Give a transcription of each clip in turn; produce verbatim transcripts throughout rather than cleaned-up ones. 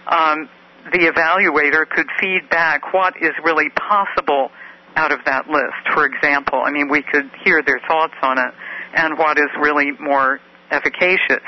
um, the evaluator could feed back what is really possible out of that list. For example, I mean, we could hear their thoughts on it and what is really more efficacious.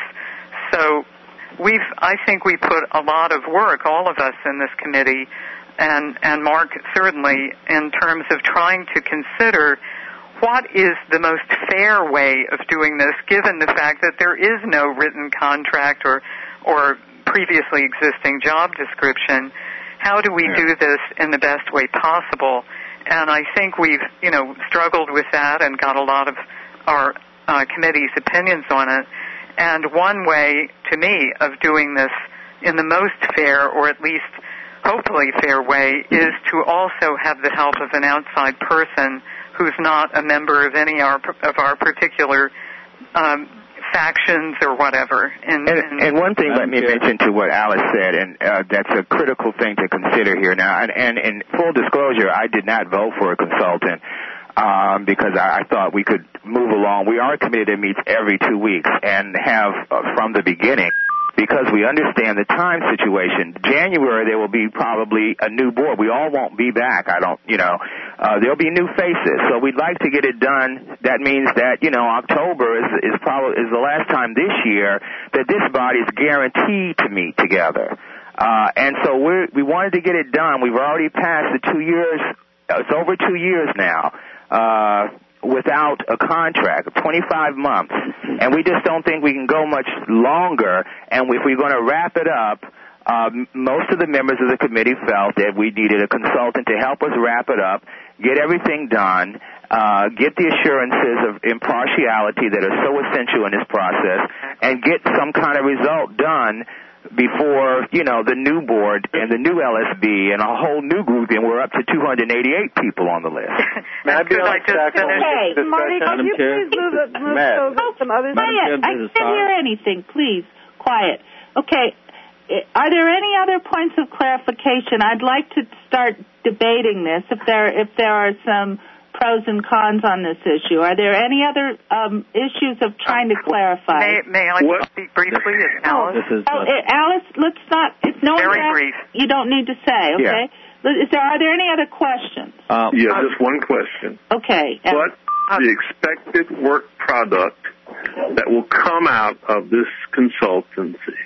So we've, I think we put a lot of work, all of us in this committee, and, and Mark certainly, in terms of trying to consider what is the most fair way of doing this, given the fact that there is no written contract or, or previously existing job description. How do we yeah. do this in the best way possible? And I think we've, you know, struggled with that and got a lot of our uh, committee's opinions on it. And one way, to me, of doing this in the most fair, or at least hopefully fair way, is to also have the help of an outside person who's not a member of any of our particular um, factions or whatever. And, and, and one thing, let me mention to what Alice said, and uh, that's a critical thing to consider here now. And, and in full disclosure, I did not vote for a consultant um, because I, I thought we could move along. We are a committee that meets every two weeks and have uh, from the beginning, because we understand the time situation. January, there will be probably a new board. We all won't be back. I don't, you know, uh, there'll be new faces. So we'd like to get it done. That means that, you know, October is, is probably, is the last time this year that this body is guaranteed to meet together. Uh, and so we're, we wanted to get it done. We've already passed the two years, it's over two years now, uh, without a contract, twenty-five months, and we just don't think we can go much longer. And if we're going to wrap it up, um, most of the members of the committee felt that we needed a consultant to help us wrap it up, get everything done, uh, get the assurances of impartiality that are so essential in this process, and get some kind of result done before, you know, the new board and the new L S B and a whole new group, and we're up to two hundred eighty-eight people on the list. May I be on Hey, Marty, could you please move, it, move so that some others... Quiet. I can't hear anything. Please, quiet. Okay. Are there any other points of clarification? I'd like to start debating this, if there if there are some pros and cons on this issue. Are there any other um, issues of trying to clarify? May, may I what? speak briefly? It's Alice. This is oh, uh, Alice, let's not... If no very one brief. You don't need to say, okay? Yeah. Is there, are there any other questions? Um, yeah, uh, just one question. Okay. What uh, the expected work product that will come out of this consultancy?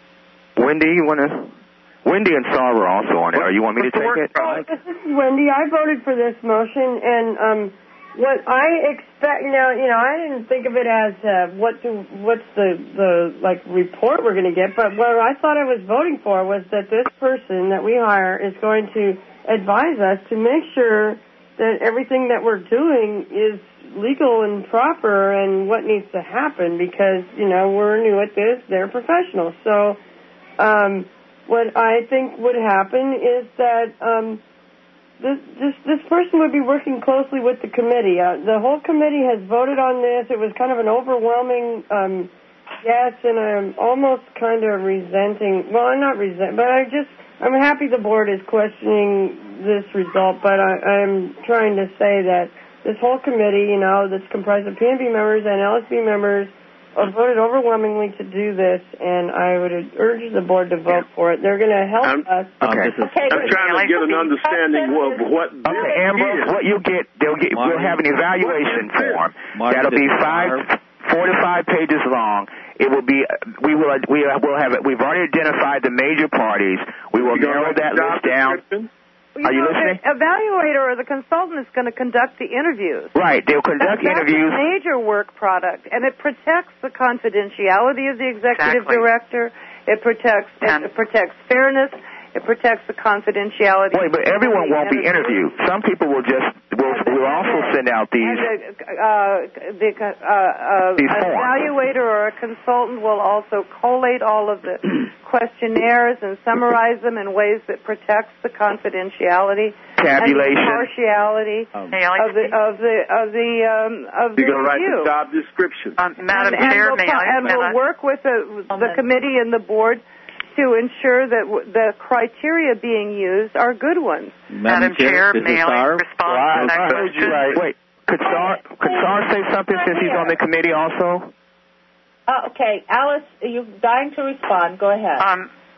Wendy, you want to... Wendy and Saul are also on it. Or you want me to take it? Oh, this is Wendy. I voted for this motion, and um, what I expect now, you know, I didn't think of it as uh, what do, what's the, the like report we're going to get, but what I thought I was voting for was that this person that we hire is going to advise us to make sure that everything that we're doing is legal and proper and what needs to happen, because, you know, we're new at this, they're professionals. So, um... what I think would happen is that um, this, this this person would be working closely with the committee. Uh, the whole committee has voted on this. It was kind of an overwhelming um, yes, and I'm almost kind of resenting. Well, I'm not resent, but I just I'm happy the board is questioning this result. But I, I'm trying to say that this whole committee, you know, that's comprised of P N B members and L S B members, voted overwhelmingly to do this, and I would urge the board to vote for it. They're going to help I'm, us. Okay. okay. I'm trying to get an understanding of what. Okay, Ambrose, what you get, they'll get. We'll have an evaluation form that'll be five, four to five pages long. It will be. We will. We will have it. We've already identified the major parties. We will narrow that list down. You Are you know, listening? The evaluator or the consultant is going to conduct the interviews. Right, they'll conduct that's, interviews. That's a major work product, and it protects the confidentiality of the executive exactly. director. It protects it, it protects fairness. It protects the confidentiality. Wait, but everyone won't be interviewed. Some people will just will will also send out these. And the, uh, the uh, uh, these an forms. evaluator or a consultant will also collate all of the questionnaires and summarize them in ways that protects the confidentiality, tabulation, and the impartiality um, of the of the of the um, of You're the going to write review. the job description. Um, Madam and, Chair, and may we'll, I? And we'll work with the, the committee and the board to ensure that w- the criteria being used are good ones. Madam, Madam Chair, Chair may I respond well, to that question? Right. Wait, could Sar, could Sar say something since he's on the committee also? Uh, okay, Alice, you're dying to respond. Go ahead. Um,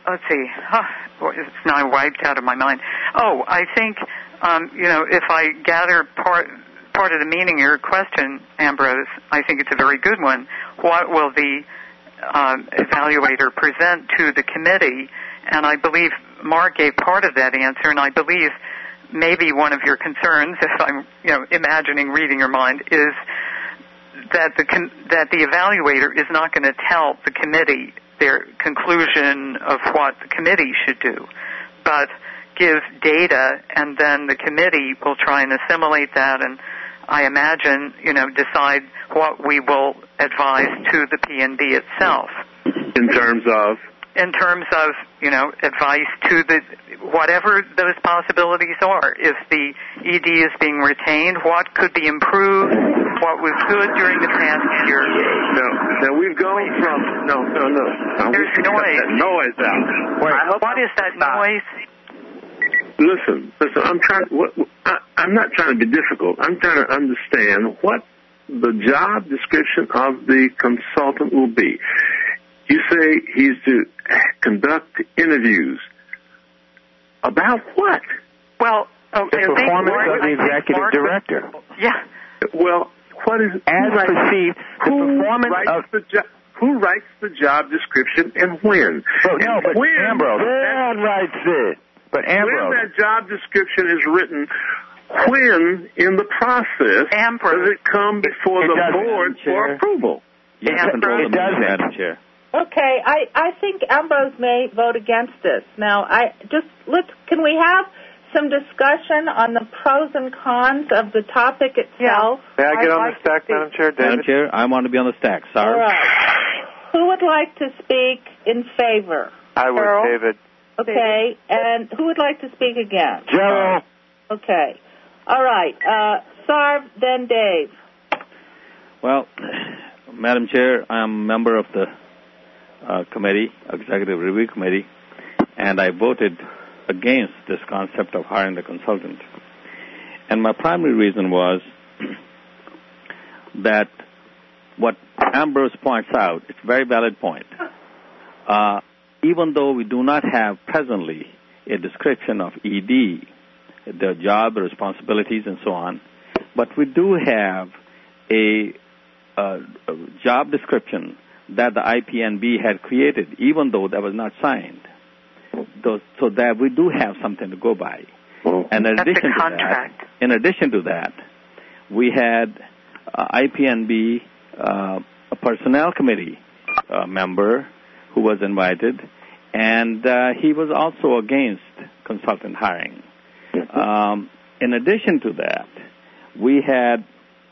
let's see. Huh, it's now wiped out of my mind. Oh, I think, um, you know, if I gather part part of the meaning of your question, Ambrose, I think it's a very good one. What will the um, evaluator present to the committee? And I believe Mark gave part of that answer, and I believe maybe one of your concerns, if I'm, you know, imagining reading your mind, is that the con- that the evaluator is not going to tell the committee their conclusion of what the committee should do, but give data, and then the committee will try and assimilate that, and I imagine, you know, decide what we will advise to the P N B itself. In terms of? In terms of, you know, advice to the, whatever those possibilities are. If the E D is being retained, what could be improved, what was good during the past year. No, now we've gone from, no, no, no. Now There's noise. That noise out. Wait, I hope what is that noise? Listen, listen, I'm trying, what, I, I'm not trying to be difficult. I'm trying to understand what the job description of the consultant will be. You say he's to conduct interviews. About what? Well, oh, the performance Mark, of the executive Mark, director. Yeah. Well, what is as who perceived? The who performance writes of the jo- who writes the job description and when? Well, no, and but when Ambrose, that, writes it. But Ambrose, when that job description is written, when in the process Ambrose, does it come before it the doesn't, board for approval? You have control it of the meeting, doesn't. Madam Chair. Okay, I, I think Ambrose may vote against this. Now, I just let's can we have some discussion on the pros and cons of the topic itself? May I get I'd on like the stack, to Madam Chair? David? Madam Chair, I want to be on the stack. Sorry. All right. Who would like to speak in favor? I would, Carol? David. Okay, and who would like to speak against? Joe. Okay. All right. Uh, Sarv, then Dave. Well, Madam Chair, I'm a member of the uh, committee, Executive Review Committee, and I voted against this concept of hiring the consultant. And my primary reason was that what Ambrose points out, it's a very valid point. Uh, even though we do not have presently a description of E D, the job, the responsibilities, and so on, but we do have a, a, a job description that the I P N B had created, even though that was not signed. Those, so that we do have something to go by. And in That's addition a to contract. that, in addition to that, we had uh, I P N B, uh, a personnel committee uh, member who was invited, and uh, he was also against consultant hiring. Um, in addition to that, we had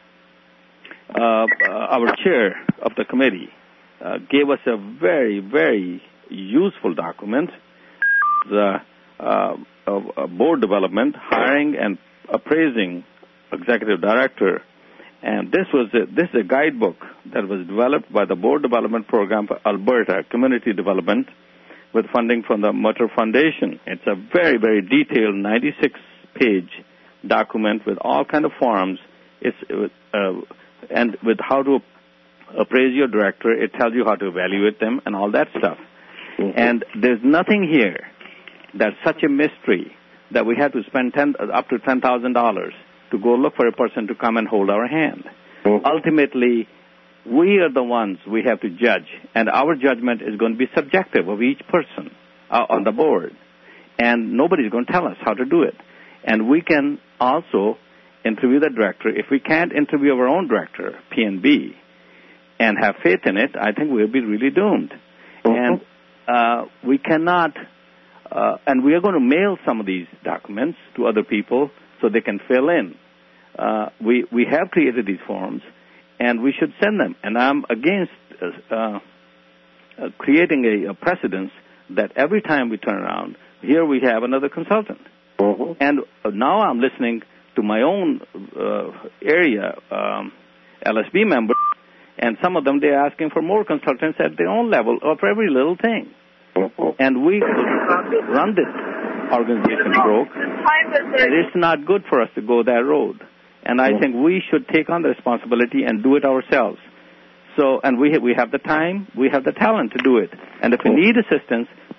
uh, our chair of the committee uh, gave us a very, very useful document, the uh, uh, board development, hiring and appraising executive director. And this was a, this is a guidebook that was developed by the Board Development Program for Alberta Community Development with funding from the Mutter Foundation. It's a very, very detailed ninety-six page document with all kind of forms. It's uh, and with how to appraise your director. It tells you how to evaluate them and all that stuff. Mm-hmm. And there's nothing here that's such a mystery that we have to spend ten, up to ten thousand dollars to go look for a person to come and hold our hand. Mm-hmm. Ultimately, we are the ones we have to judge, and our judgment is going to be subjective of each person uh, on the board, and nobody's going to tell us how to do it. And we can also interview the director. If we can't interview our own director, P N B, and have faith in it, I think we'll be really doomed. Mm-hmm. And uh, we cannot, uh, and we are going to mail some of these documents to other people so they can fill in. Uh, we, we have created these forms, and we should send them. And I'm against uh, uh, creating a, a precedence that every time we turn around, here we have another consultant. Mm-hmm. And now I'm listening to my own uh, area um, L S B members, and some of them, they're asking for more consultants at their own level for every little thing. Mm-hmm. And we run this organization broke. And it's not good for us to go that road. And I think we should take on the responsibility and do it ourselves. So, and we have, we have the time, we have the talent to do it. And if we need assistance,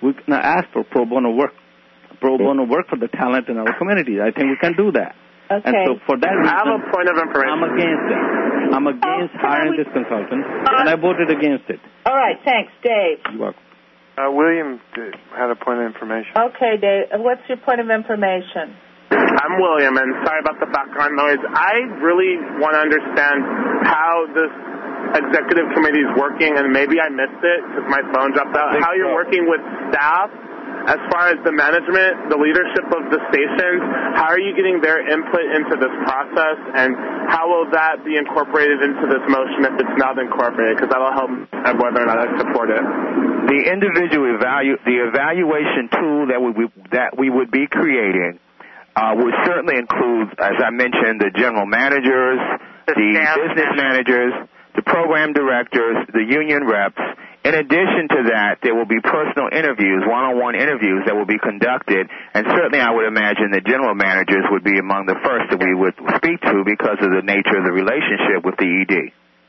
we can ask for pro bono work, pro bono work for the talent in our community. I think we can do that. Okay. And so for that reason, I have a point of information. I'm against it. I'm against Oh, hiring we- this consultant, and I voted against it. All right, thanks, Dave. You're welcome. Uh, William had a point of information. Okay, Dave, what's your point of information? I'm William, and sorry about the background noise. I really want to understand how this executive committee is working, and maybe I missed it because my phone dropped out, how you're so. working with staff as far as the management, the leadership of the stations. How are you getting their input into this process, and how will that be incorporated into this motion if it's not incorporated? Because that will help whether or not I support it. The individual evalu- the evaluation tool that we that we would be creating uh, would certainly include, as I mentioned, the general managers, The the staff business managers, the program directors, the union reps. In addition to that, there will be personal interviews, one-on-one interviews that will be conducted, and certainly I would imagine the general managers would be among the first that we would speak to because of the nature of the relationship with the E D.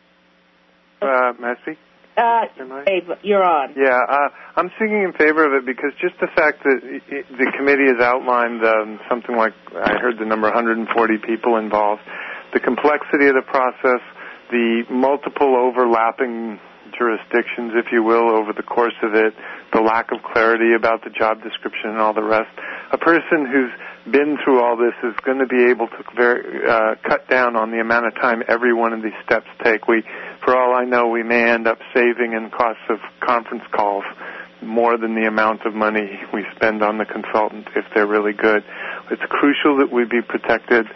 Uh, may I speak? Uh, Dave, you're on. Yeah, uh, I'm speaking in favor of it because just the fact that it, the committee has outlined um, something like, I heard the number one hundred forty people involved, the complexity of the process, the multiple overlapping jurisdictions, if you will, over the course of it, the lack of clarity about the job description and all the rest. A person who's been through all this is going to be able to very, uh, cut down on the amount of time every one of these steps take. We, for all I know, we may end up saving in costs of conference calls more than the amount of money we spend on the consultant if they're really good. It's crucial that we be protected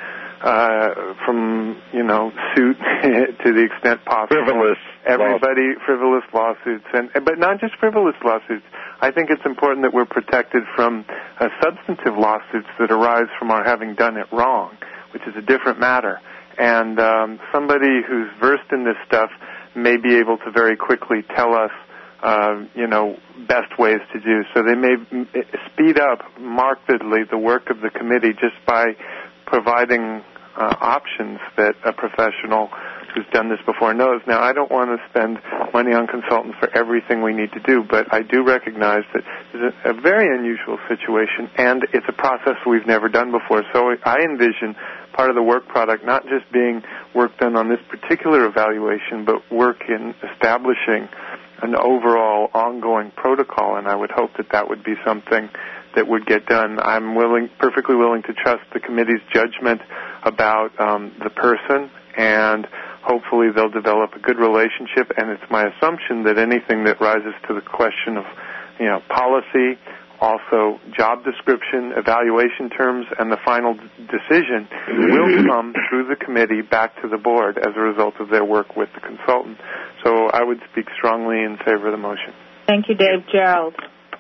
uh, from, you know, suit to the extent possible. Frivolous. Everybody, frivolous lawsuits, and but not just frivolous lawsuits. I think it's important that we're protected from uh, substantive lawsuits that arise from our having done it wrong, which is a different matter. And um, somebody who's versed in this stuff may be able to very quickly tell us, uh, you know, best ways to do. So they may m- speed up markedly the work of the committee just by providing uh, options that a professional who's done this before knows. Now, I don't want to spend money on consultants for everything we need to do, but I do recognize that it's a, a very unusual situation, and it's a process we've never done before. So I envision part of the work product not just being work done on this particular evaluation, but work in establishing an overall ongoing protocol, and I would hope that that would be something that would get done. I'm willing, perfectly willing to trust the committee's judgment about um, the person, and hopefully they'll develop a good relationship, and it's my assumption that anything that rises to the question of, you know, policy, also job description, evaluation terms, and the final d- decision will come through the committee back to the board as a result of their work with the consultant. So I would speak strongly in favor of the motion. Thank you, Dave. Gerald.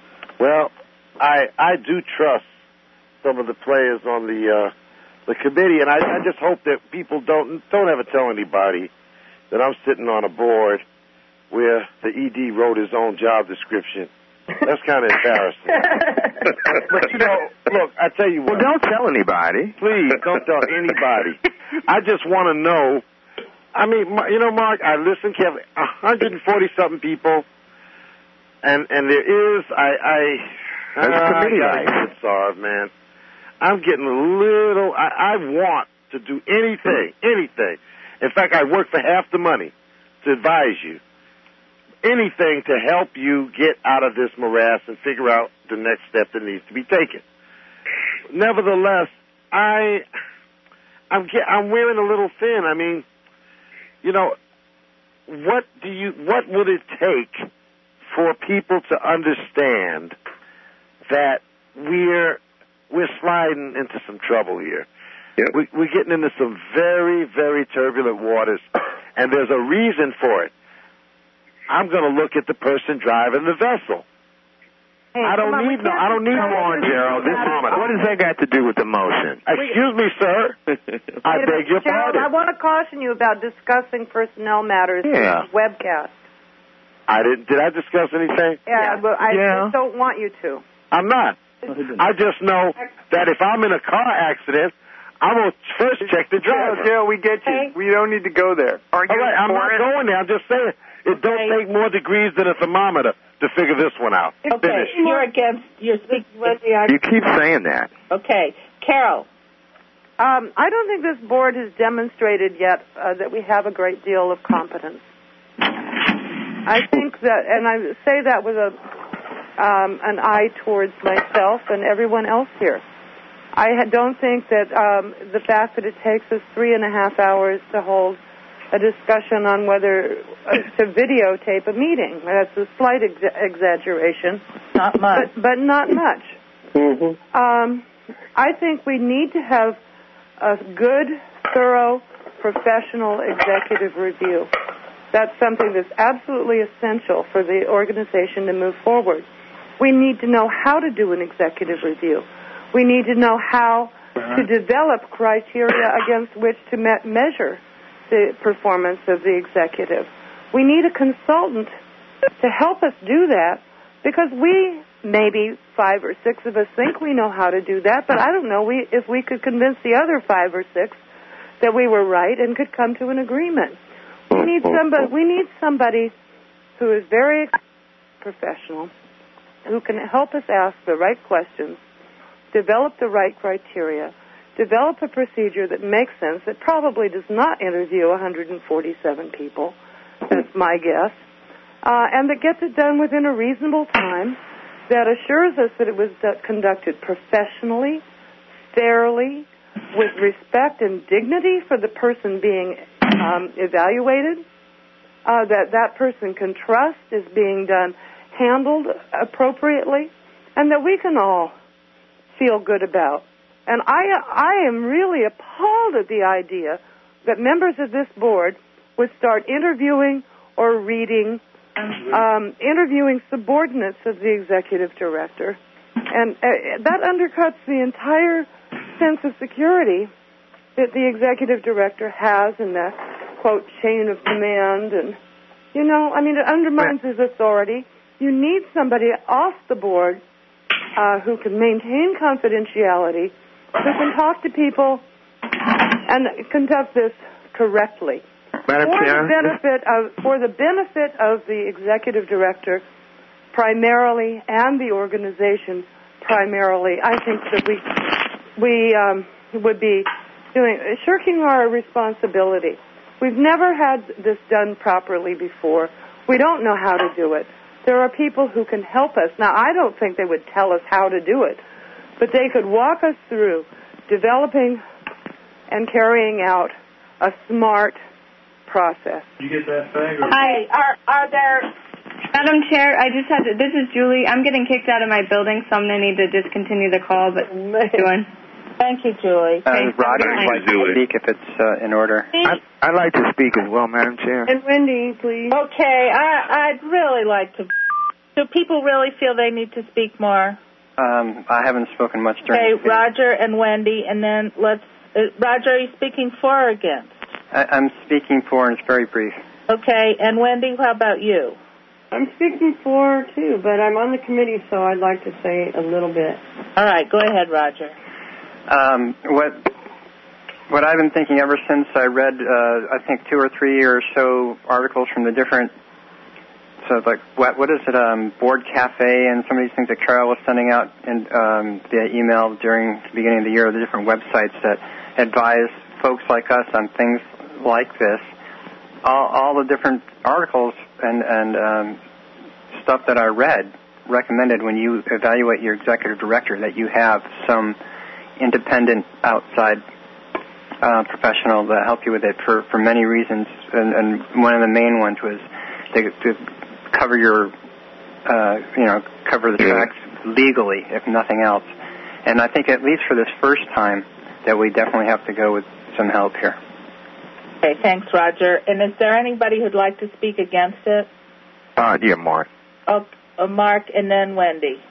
Well, I I do trust some of the players on the uh, the committee, and I, I just hope that people don't don't ever tell anybody that I'm sitting on a board where the E D wrote his own job description. That's kind of embarrassing. But, you know, look, I tell you what. Well, don't tell anybody. Please, don't tell anybody. I just want to know. I mean, you know, Mark, I listen carefully. one hundred forty-something people, and and there is, I, I, That's uh, committee I gotta get sorry, man. I'm getting a little, I, I want to do anything, anything. In fact, I work for half the money to advise you. Anything to help you get out of this morass and figure out the next step that needs to be taken. Nevertheless, I, I'm get, I'm wearing a little thin. I mean, you know, what do you, what would it take for people to understand that we're we're sliding into some trouble here? Yep. We, we're getting into some very, very turbulent waters, and there's a reason for it. I'm going to look at the person driving the vessel. Hey, I don't on, need no. I don't need Come on, Gerald. This moment. What does that got to do with the motion? Excuse me, sir. I beg your Gerald, pardon. I want to caution you about discussing personnel matters Yeah. in this webcast. I didn't. Did I discuss anything? Yeah, but I Yeah. just don't want you to. I'm not. I just know that if I'm in a car accident, I'm going to first check the driver. Gerald, we get you. Hey. We don't need to go there. Are you All right, I'm for not it? going there. I'm just saying it don't Okay. take more degrees than a thermometer to figure this one out. Okay, Finish. you're against, you're speaking. You keep saying that. Okay, Carol. Um, I don't think this board has demonstrated yet uh, that we have a great deal of competence. I think that, and I say that with a um, an eye towards myself and everyone else here. I ha- don't think that um, the fact that it takes us three and a half hours to hold a discussion on whether uh, to videotape a meeting, that's a slight ex- exaggeration. Not much. But, but not much. Mm-hmm. Um, I think we need to have a good, thorough, professional executive review. That's something that's absolutely essential for the organization to move forward. We need to know how to do an executive review. We need to know how to develop criteria against which to me- measure the performance of the executive. We need a consultant to help us do that because we, maybe five or six of us, think we know how to do that, but I don't know we, if we could convince the other five or six that we were right and could come to an agreement. We need somebody, we need somebody who is very professional, who can help us ask the right questions, develop the right criteria, develop a procedure that makes sense, that probably does not interview one hundred forty-seven people, that's my guess, uh, and that gets it done within a reasonable time, that assures us that it was conducted professionally, fairly, with respect and dignity for the person being um, evaluated, uh, that that person can trust is being done, handled appropriately, and that we can all feel good about. And I, I am really appalled at the idea that members of this board would start interviewing or reading, um, interviewing subordinates of the executive director. And uh, that undercuts the entire sense of security that the executive director has in the, quote, chain of command. And, you know, I mean, it undermines his authority. You need somebody off the board uh, who can maintain confidentiality, who can talk to people and conduct this correctly. Madam for Chair? the benefit of for the benefit of the executive director primarily and the organization primarily, I think that we we um, would be doing shirking our responsibility. We've never had this done properly before. We don't know how to do it. There are people who can help us. Now, I don't think they would tell us how to do it, but they could walk us through developing and carrying out a smart process. Did you get that thing? Or? Hi, are are there... Madam Chair, I just had to... This is Julie. I'm getting kicked out of my building, so I'm going to need to discontinue the call, but... Doing. Thank you, Julie. Uh, Roger would like to speak if it's uh, in order. I, I'd like to speak as well, Madam Chair. And Wendy, please. Okay, I, I'd really like to... Do people really feel they need to speak more? Um, I haven't spoken much during Okay, Roger and Wendy, and then let's... Uh, Roger, are you speaking for or against? I, I'm speaking for, and it's very brief. Okay, and Wendy, how about you? I'm speaking for, too, but I'm on the committee, so I'd like to say a little bit. All right, go ahead, Roger. Um, what what I've been thinking ever since I read, uh, I think, two or three or so articles from the different, so like, what what is it, um, Board Cafe and some of these things that Carol was sending out in, um, via email during the beginning of the year, the different websites that advise folks like us on things like this. All, all the different articles and, and um, stuff that I read recommended when you evaluate your executive director that you have some independent outside uh, professional to help you with it for, for many reasons. And, and one of the main ones was to, to cover your, uh, you know, cover the tracks legally, if nothing else. And I think at least for this first time that we definitely have to go with some help here. Okay, thanks, Roger. And is there anybody who'd like to speak against it? Uh, yeah, Mark. Oh, uh, Mark, and then Wendy.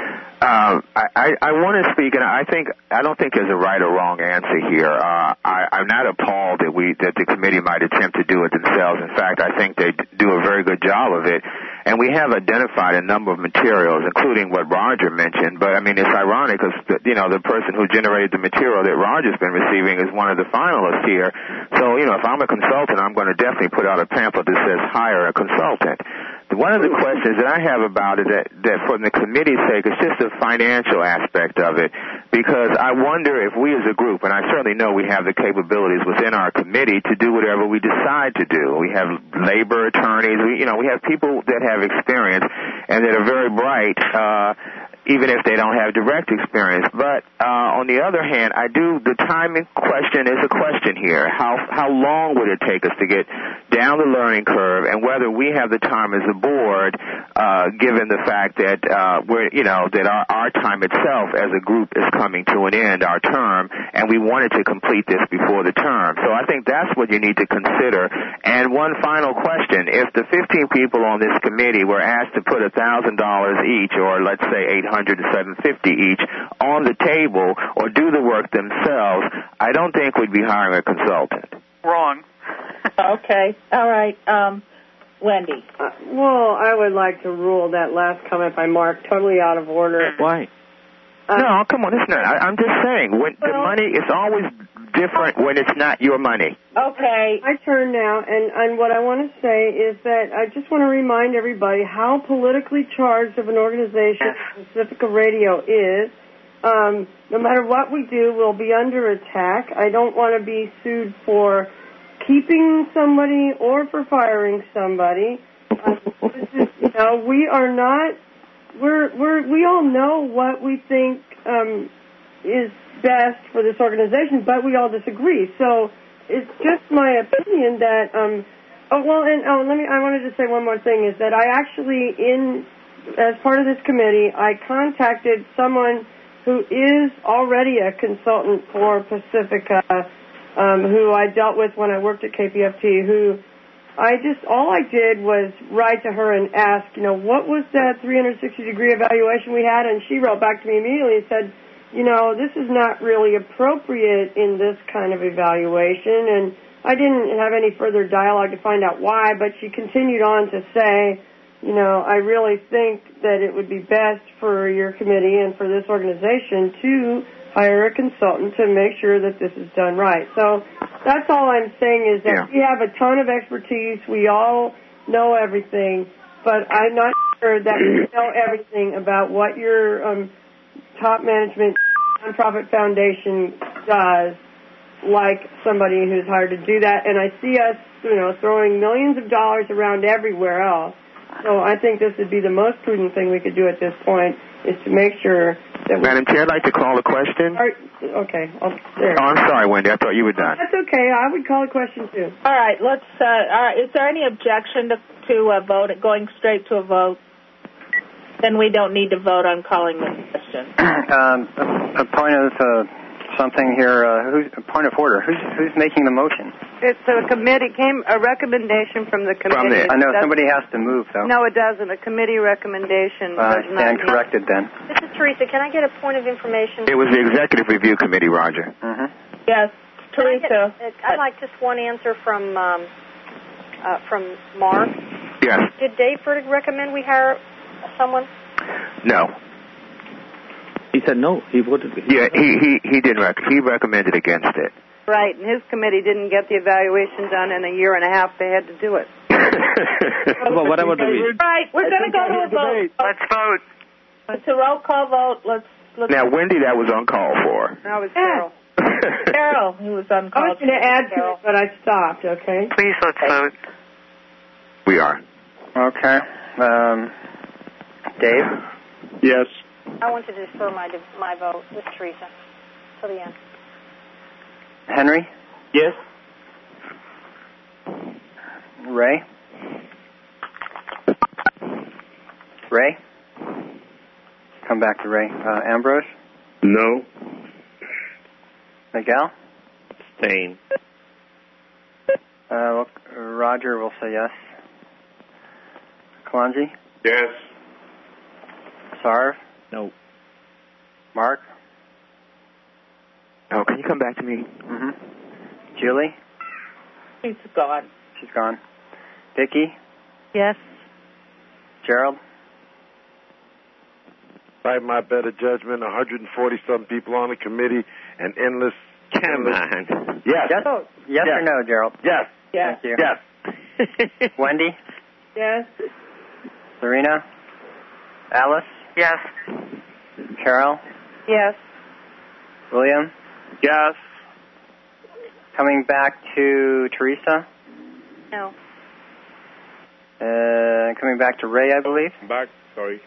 Um, I, I, I want to speak, and I think I don't think there's a right or wrong answer here. Uh, I, I'm not appalled that we that the committee might attempt to do it themselves. In fact, I think they do a very good job of it. And we have identified a number of materials, including what Roger mentioned. But I mean, it's ironic because you know the person who generated the material that Roger's been receiving is one of the finalists here. So you know, if I'm a consultant, I'm going to definitely put out a pamphlet that says hire a consultant. one of the questions that I have about it, that, that for the committee's sake, is just the financial aspect of it, because I wonder if we as a group, and I certainly know we have the capabilities within our committee to do whatever we decide to do. We have labor attorneys, we, you know, we have people that have experience and that are very bright, uh, even if they don't have direct experience. But uh, on the other hand, I do, the timing question is a question here. How how long would it take us to get down the learning curve, and whether we have the time as a board, uh, given the fact that uh, we're, you know, that our, our time itself as a group is coming to an end, our term, and we wanted to complete this before the term. So I think that's what you need to consider. And one final question: if the fifteen people on this committee were asked to put a thousand dollars each, or let's say eight hundred to seven fifty each, on the table, or do the work themselves, I don't think we'd be hiring a consultant. Wrong. Okay. All right. Um, Wendy. Uh, well, I would like to rule that last comment by Mark totally out of order. Why? Uh, no, come on, it's not. I, I'm just saying, when well, the money is always different when it's not your money. Okay. My turn now, and, and what I want to say is that I just want to remind everybody how politically charged of an organization Pacifica Radio is. Um, no matter what we do, we'll be under attack. I don't want to be sued for keeping somebody or for firing somebody. Uh, this is, you know, we are not. We're we're we all know what we think um, is best for this organization, but we all disagree. So it's just my opinion that. Um, oh well, and oh, let me. I wanted to say one more thing: is that I actually, in as part of this committee, I contacted someone who is already a consultant for Pacifica, um, who I dealt with when I worked at K P F T, who I just, all I did was write to her and ask, you know, what was that three hundred sixty degree evaluation we had? And she wrote back to me immediately and said, you know, this is not really appropriate in this kind of evaluation. And I didn't have any further dialogue to find out why, but she continued on to say, you know, I really think that it would be best for your committee and for this organization to hire a consultant to make sure that this is done right. So that's all I'm saying is that yeah. we have a ton of expertise. We all know everything, but I'm not sure that we know everything about what your um, top management nonprofit foundation does, like somebody who's hired to do that. And I see us, you know, throwing millions of dollars around everywhere else. So I think this would be the most prudent thing we could do at this point is to make sure that we... Madam Chair, I'd like to call a question. Are, okay. I'll, there. Oh, I'm sorry, Wendy. I thought you were done. That's okay. I would call a question, too. All right. Let's... Uh, all right. Is there any objection to, to a vote, going straight to a vote? Then we don't need to vote on calling the question. um, a, a point of uh, something here. Uh, who's, a point of order. Who's, who's making the motion? It's a committee, came a recommendation from the committee. From there. I know somebody has to move, though. No, it doesn't. A committee recommendation. Uh, I stand corrected, then. This is Teresa. Can I get a point of information? It was the Executive Review Committee, Roger. Mm-hmm. Yes, Teresa. Get, I'd like just one answer from um, uh, from Mark. Yes. Did Dave Furtick recommend we hire someone? No. He said no. He voted. He yeah, he he he didn't. Rec- he recommended against it. Right, and his committee didn't get the evaluation done in a year and a half. They had to do it. Well, what about the reason? Right, we're going to go to a vote. Let's vote. It's a roll call vote. Let's. let's now, Wendy, that was uncalled for. That was Carol. Carol, who was uncalled. I was going to add to it, but I stopped, okay? Please, let's vote. We are. Okay. Um, Dave? Yes. I want to defer my my vote with Teresa till the end. Henry? Yes. Ray? Ray? Come back to Ray. Uh, Ambrose? No. Miguel? Abstain. Uh, well, Roger will say yes. Kalanji? Yes. Sarv? No. Mark? Oh, can you come back to me? Mm-hmm. Julie? She's gone. She's gone. Vicki? Yes. Gerald? By my better judgment, one hundred forty-some people on the committee and endless... Come on. Yes. Yes, yes, yes or no, Gerald? Yes. Yes. Thank you. Yes. Wendy? Yes. Lorena? Alice? Yes. Carol? Yes. William? Yes. Coming back to Teresa? No. Uh, coming back to Ray, I believe? Back, sorry.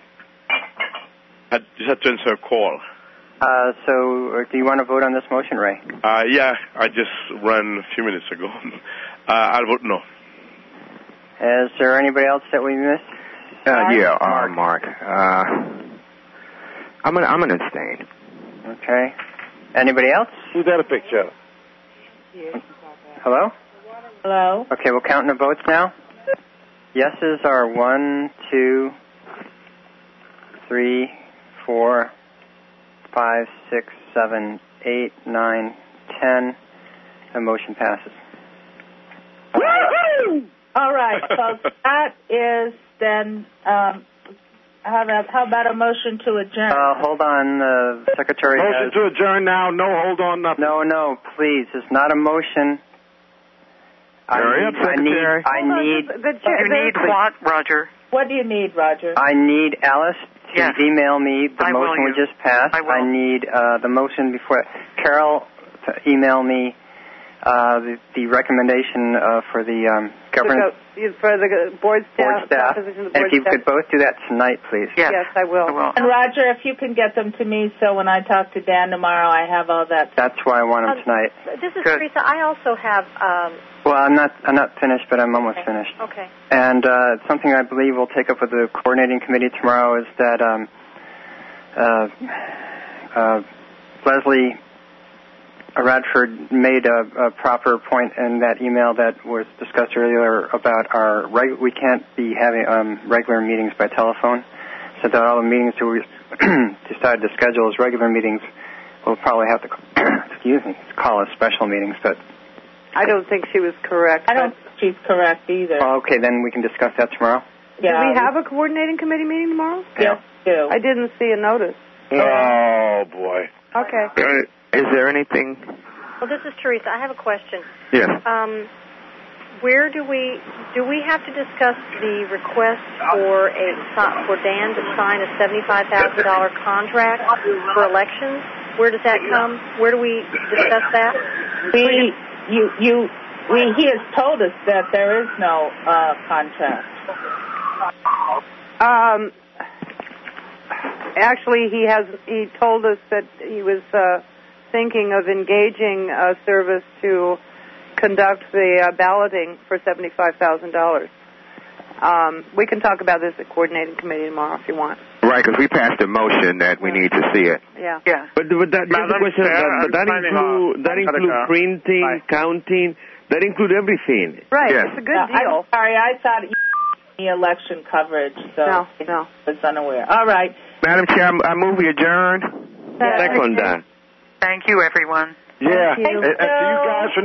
I just had to answer a call. Uh, so, uh, do you want to vote on this motion, Ray? Uh, yeah, I just ran a few minutes ago. uh, I'll vote no. Is there anybody else that we missed? Uh, yeah, uh, Mark. Uh, I'm gonna, I'm gonna abstain. Okay. Anybody else? Who's that a picture? Hello? Hello? Okay, we'll count the votes now. Yeses are one, two, three, four, five, six, seven, eight, nine, ten. The motion passes. Woo-hoo! All right, so that is then, um, how about, how about a motion to adjourn? Uh, hold on, uh, Secretary. Motion has... to adjourn now. No, hold on, nothing. No, no, please. It's not a motion. Hurry up, Secretary. I need. I need. The, the, you need what, Roger? What do you need, Roger? I need Alice to yes. email me the I motion we just passed. I, will. I need uh, the motion before Carol to email me uh, the, the recommendation uh, for the um, governance for the board staff. Board staff. Board and if you staff. could both do that tonight, please. Yes, yes I, will. I will. And Roger, if you can get them to me, so when I talk to Dan tomorrow, I have all that. That's why I want them Um, tonight. This is Good. Teresa. I also have. Um, Well, I'm not. I'm not finished, but I'm almost okay. finished. Okay. And uh, something I believe we'll take up with the coordinating committee tomorrow is that um, uh, uh, Leslie Radford made a, a proper point in that email that was discussed earlier about our reg- we can't be having um, regular meetings by telephone. So that all the meetings that we decided to schedule as regular meetings, we'll probably have to excuse me call as special meetings, but. I don't think she was correct. I don't think she's correct either. Oh, okay, then we can discuss that tomorrow. Yeah. Do we have a coordinating committee meeting tomorrow? Yes, we do. I didn't see a notice. Oh, boy. Okay. Is there anything? Well, this is Teresa. I have a question. Yes. Um, where do we do we have to discuss the request for a for Dan to sign a seventy-five thousand dollar contract for elections? Where does that come? Where do we discuss that? We, you, you, we. He has told us that there is no uh, contract. Um. Actually, he has. He told us that he was uh, thinking of engaging a service to conduct the uh, balloting for seventy-five thousand dollars. Um, we can talk about this at coordinating committee tomorrow if you want. Right, because we passed a motion that we need to see it. Yeah. Yeah. But, but that, that's the question. Chair, That, that include that include printing, Bye. counting. That include everything. Right. Yes. It's a good Uh, deal. I'm sorry, I thought you the election coverage, so No, no. I was unaware. All right. Madam Chair, I move we adjourn. Second that. Thank you, everyone. Yeah. Thank And, and to you you. guys for